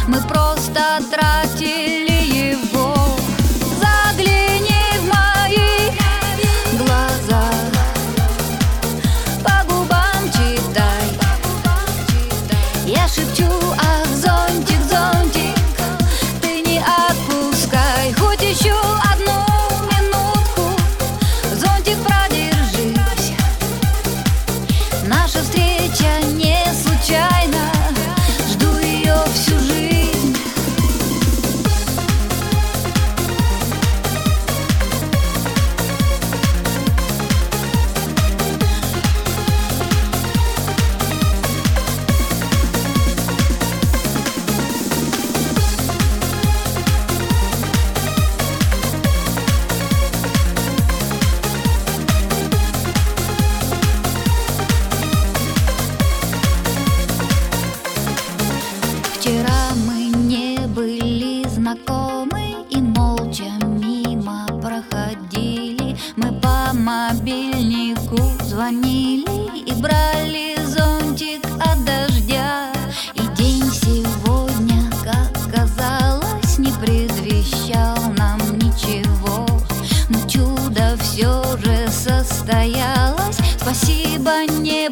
мы просто тратили его. Загляни в мои глаза, по губам читай. Я шепчу: ах, зонтик, зонтик, ты не отпускай. Хоть еще одну минутку, зонтик, продержись. Наша встреча не случайна, жду ее всю жизнь. Вчера мы не были знакомы и молча мимо проходили. Мы по мобильнику звонили и брали зонтик от дождя. И день сегодня, как казалось, не предвещал нам ничего. Но чудо все же состоялось. Спасибо, небо.